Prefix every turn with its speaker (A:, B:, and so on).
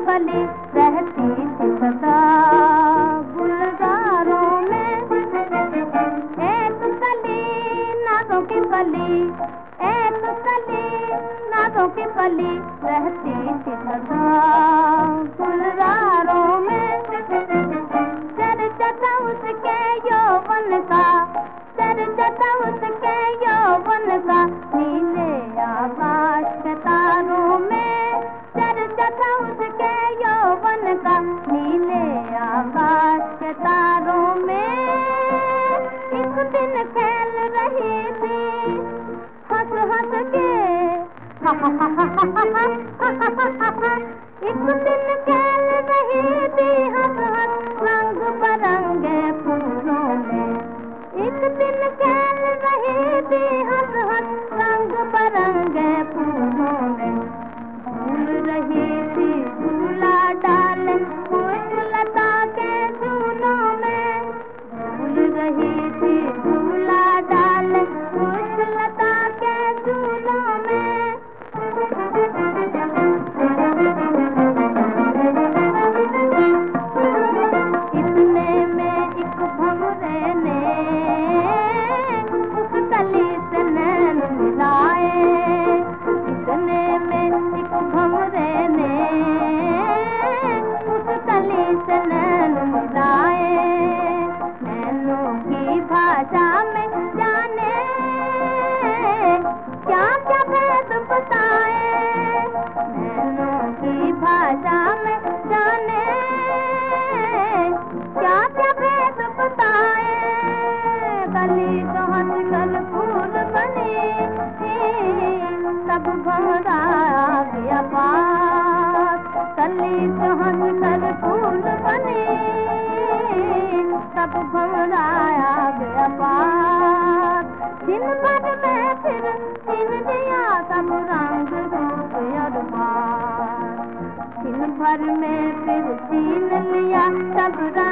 A: कली रहती थी सदा गुलजारों में। एक कली नाजों की कली, एक कली नाजों की कली रहती थी सदा गुलजारों में। चर्चा था उसके यौवन का, चर्चा था उसके यौवन का नीले आकाश के तारों में। चर्चा था उसके यौवन का नीले आकाश के तारों में। एक दिन खेल रही थी हंस हंस के, एक दिन खेल रही थी हंस हंस रंग बरंगे फूलों में। एक दिन खेल रही थी हंस हंस रंग बरंगे फूलों में। झूल रही थी झूला डाल खुशलता के झूलों में। झूल रही थी झूला डाल खुशलता के झूलों में। इतने में एक भंवरे ने उस कली से नैन मिलाए। इतने में एक भंवरे ने उस कली से नैन मिलाए। नैनों की भाषा में जाने क्या क्या भेद बताए। नैनों की भाषा में जाने क्या क्या भेद बताए। कली तो हंसकर फूल बनी, तब भंवरा आ गया पास। कली तो हंसकर फूल बनी, तब भंवरा आ गया पास। दिन भर में फिर छीन दिया सब रंग रूप और बात। दिन भर में फिर छीन लिया सब रंग